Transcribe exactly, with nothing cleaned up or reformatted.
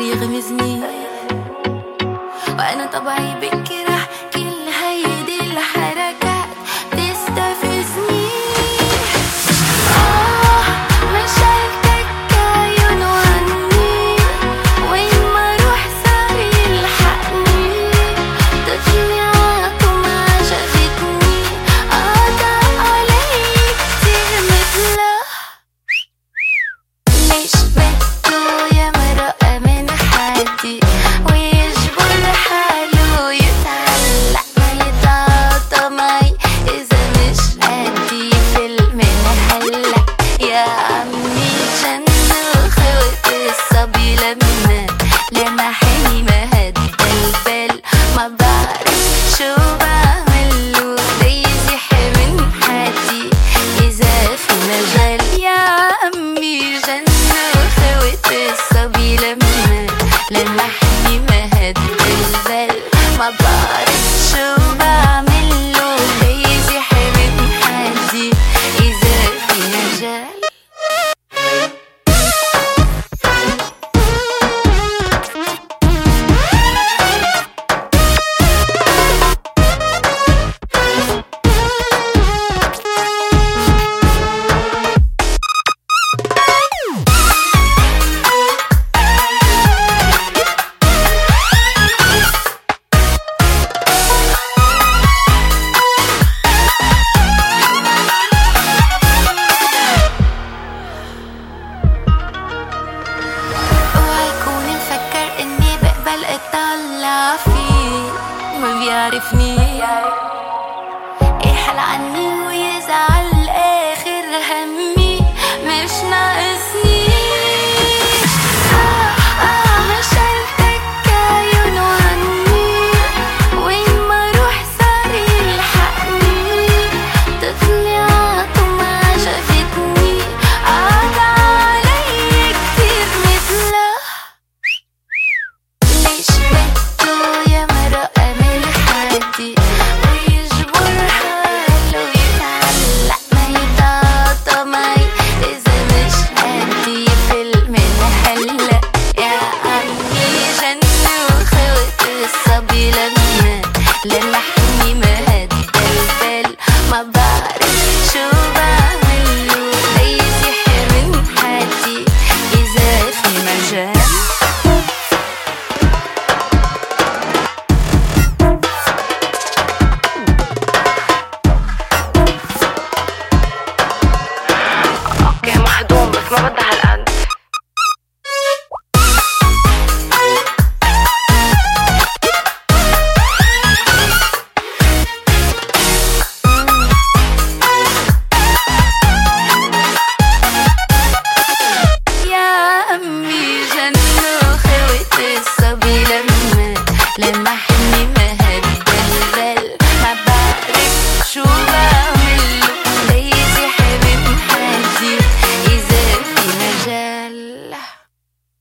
يغمزني، وأنا طبعي بكره كل هيدي الحركات تستفزني. آه مشاعرك كاين عني، وين ما روح صار يلحقني. طفلي عاكم ما عجبتني، قاطع علي كتير مثله. ليش بده يمرق من حدي ويجبر حاله يتعلق ما يتعاطى معي إذا مش قدي فيلم هلا يا